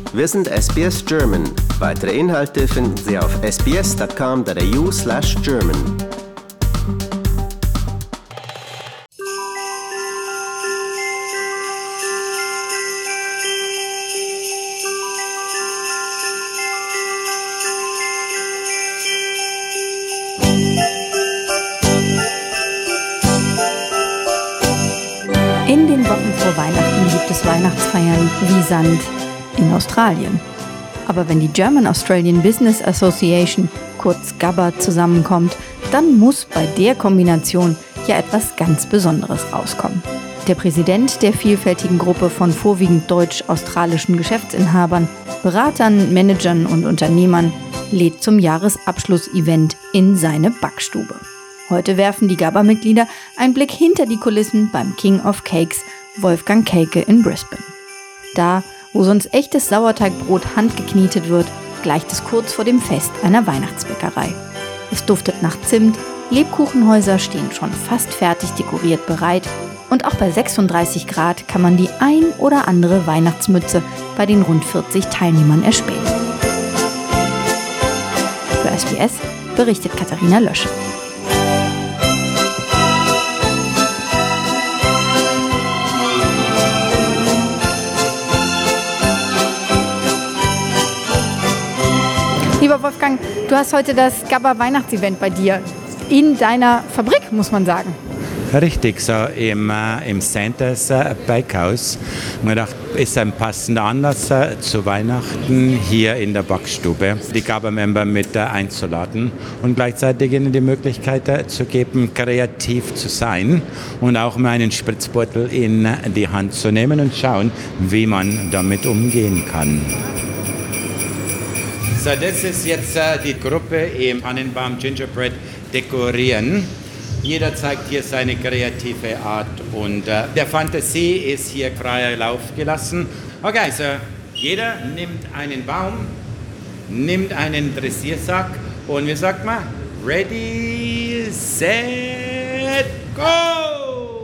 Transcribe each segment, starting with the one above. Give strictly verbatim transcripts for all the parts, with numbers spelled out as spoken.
Wir sind S B S German. Weitere Inhalte finden Sie auf s b s dot com dot a u slash German. In den Wochen vor Weihnachten gibt es Weihnachtsfeiern wie Sand in Australien. Aber wenn die German Australian Business Association, kurz GABA, zusammenkommt, dann muss bei der Kombination ja etwas ganz Besonderes rauskommen. Der Präsident der vielfältigen Gruppe von vorwiegend deutsch-australischen Geschäftsinhabern, Beratern, Managern und Unternehmern lädt zum Jahresabschlussevent in seine Backstube. Heute werfen die GABA-Mitglieder einen Blick hinter die Kulissen beim King of Cakes, Wolfgang Kelke in Brisbane. Da, wo sonst echtes Sauerteigbrot handgeknetet wird, gleicht es kurz vor dem Fest einer Weihnachtsbäckerei. Es duftet nach Zimt, Lebkuchenhäuser stehen schon fast fertig dekoriert bereit und auch bei sechsunddreißig Grad kann man die ein oder andere Weihnachtsmütze bei den rund vierzig Teilnehmern erspähen. Für S B S berichtet Katharina Lösch. Lieber Wolfgang, du hast heute das GABA-Weihnachtsevent bei dir in deiner Fabrik, muss man sagen. Richtig, so im, äh, im Sanders äh, Bakehouse. Ich habe gedacht, ist ein passender Anlass äh, zu Weihnachten hier in der Backstube, die GABA-Member mit äh, einzuladen und gleichzeitig ihnen die Möglichkeit äh, zu geben, kreativ zu sein und auch mal einen Spritzbeutel in äh, die Hand zu nehmen und schauen, wie man damit umgehen kann. So, das ist jetzt äh, die Gruppe im Tannenbaum Gingerbread dekorieren. Jeder zeigt hier seine kreative Art und äh, der Fantasie ist hier freier Lauf gelassen. Okay, so jeder nimmt einen Baum, nimmt einen Dressiersack und wie sagt man? Ready, set, go!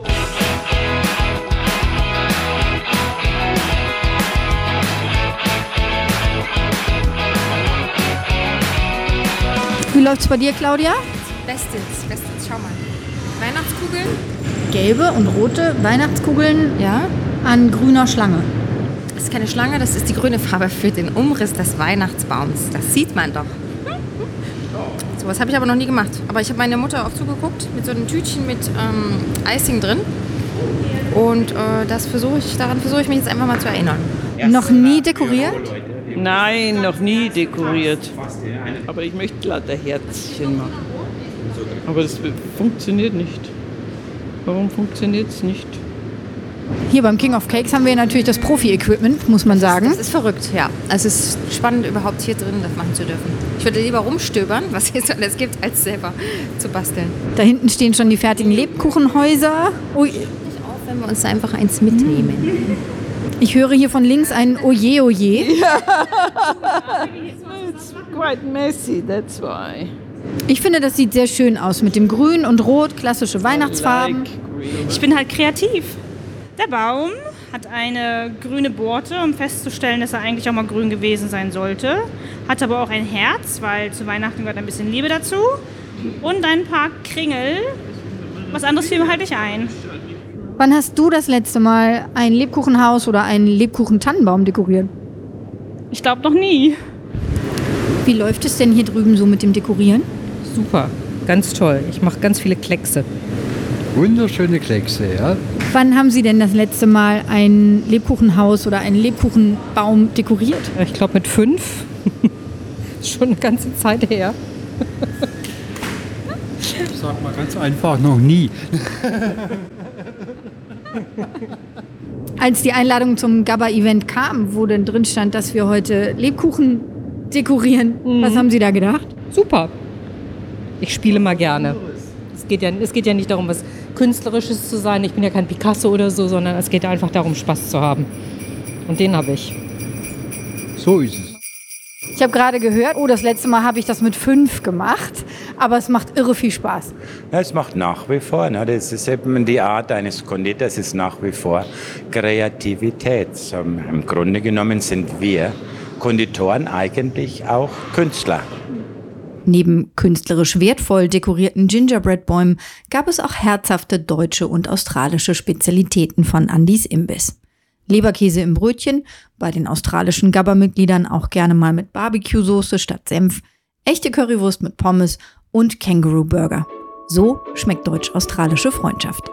Wie läuft's bei dir, Claudia? Bestens, bestens, schau mal. Weihnachtskugeln. Gelbe und rote Weihnachtskugeln, ja, an grüner Schlange. Das ist keine Schlange, das ist die grüne Farbe für den Umriss des Weihnachtsbaums. Das sieht man doch. So was habe ich aber noch nie gemacht. Aber ich habe meine Mutter auch zugeguckt mit so einem Tütchen mit ähm, Icing drin. Und äh, das versuche ich, daran versuche ich mich jetzt einfach mal zu erinnern. Noch nie dekoriert? Nein, noch nie dekoriert. Aber ich möchte lauter Herzchen machen. Aber das funktioniert nicht. Warum funktioniert es nicht? Hier beim King of Cakes haben wir natürlich das Profi-Equipment, muss man sagen. Das ist verrückt, ja. Es ist spannend, überhaupt hier drin das machen zu dürfen. Ich würde lieber rumstöbern, was es alles gibt, als selber zu basteln. Da hinten stehen schon die fertigen Lebkuchenhäuser. Ui. Nicht auf, wenn wir uns einfach eins mitnehmen. Ich höre hier von links ein Oje, Oje. It's quite messy, that's why. Ich finde, das sieht sehr schön aus mit dem Grün und Rot, klassische Weihnachtsfarben. Ich bin halt kreativ. Der Baum hat eine grüne Borte, um festzustellen, dass er eigentlich auch mal grün gewesen sein sollte. Hat aber auch ein Herz, weil zu Weihnachten gehört ein bisschen Liebe dazu. Und ein paar Kringel. Was anderes fiel mir halt nicht ein. Wann hast du das letzte Mal ein Lebkuchenhaus oder einen Lebkuchentannenbaum dekoriert? Ich glaube noch nie. Wie läuft es denn hier drüben so mit dem Dekorieren? Super, ganz toll. Ich mache ganz viele Kleckse. Wunderschöne Kleckse, ja. Wann haben Sie denn das letzte Mal ein Lebkuchenhaus oder einen Lebkuchenbaum dekoriert? Ich glaube mit fünf. Schon eine ganze Zeit her. Ich sag mal ganz einfach, noch nie. Als die Einladung zum GABA-Event kam, wo denn drin stand, dass wir heute Lebkuchen dekorieren, mhm. Was haben Sie da gedacht? Super. Ich spiele mal gerne. Es geht ja, es geht ja nicht darum, was Künstlerisches zu sein. Ich bin ja kein Picasso oder so, sondern es geht einfach darum, Spaß zu haben. Und den habe ich. So ist es. Ich habe gerade gehört, oh, das letzte Mal habe ich das mit fünf gemacht, aber es macht irre viel Spaß. Ja, es macht nach wie vor, ne? Das ist eben die Art eines Konditors, ist nach wie vor Kreativität. So, im Grunde genommen sind wir Konditoren eigentlich auch Künstler. Neben künstlerisch wertvoll dekorierten Gingerbread-Bäumen gab es auch herzhafte deutsche und australische Spezialitäten von Andys Imbiss. Leberkäse im Brötchen, bei den australischen Gabba-Mitgliedern auch gerne mal mit Barbecue-Soße statt Senf, echte Currywurst mit Pommes und Känguru-Burger. So schmeckt deutsch-australische Freundschaft.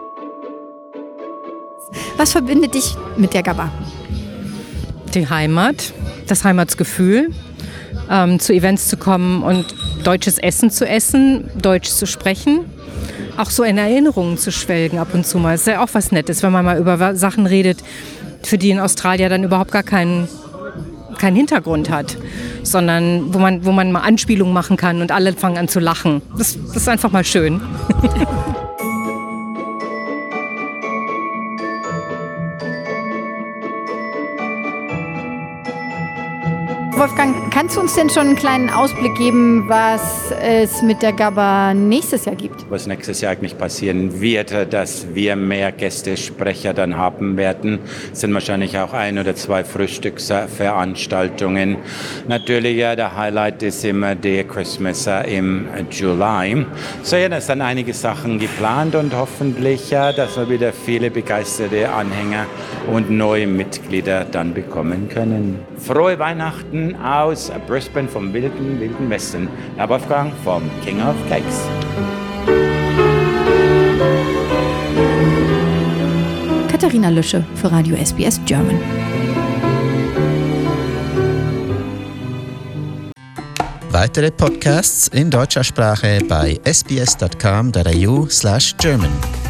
Was verbindet dich mit der Gabba? Die Heimat, das Heimatsgefühl, ähm, zu Events zu kommen und deutsches Essen zu essen, Deutsch zu sprechen, auch so in Erinnerungen zu schwelgen ab und zu mal. Ist ja auch was Nettes, wenn man mal über Sachen redet, für die in Australien dann überhaupt gar keinen, keinen Hintergrund hat, sondern wo man, wo man mal Anspielungen machen kann und alle fangen an zu lachen. Das, das ist einfach mal schön. Wolfgang, kannst du uns denn schon einen kleinen Ausblick geben, was es mit der Gabba nächstes Jahr gibt? Was nächstes Jahr eigentlich passieren wird, dass wir mehr Gästesprecher dann haben werden. Es sind wahrscheinlich auch ein oder zwei Frühstücksveranstaltungen. Natürlich, ja, der Highlight ist immer der Christmas im Juli. So, ja, da sind einige Sachen geplant und hoffentlich, ja, dass wir wieder viele begeisterte Anhänger und neue Mitglieder dann bekommen können. Frohe Weihnachten aus Brisbane vom wilden, wilden Westen. Der Wolfgang vom King of Cakes. Katharina Lüsche für Radio S B S German. Weitere Podcasts in deutscher Sprache bei sbs dot com dot a u slash German.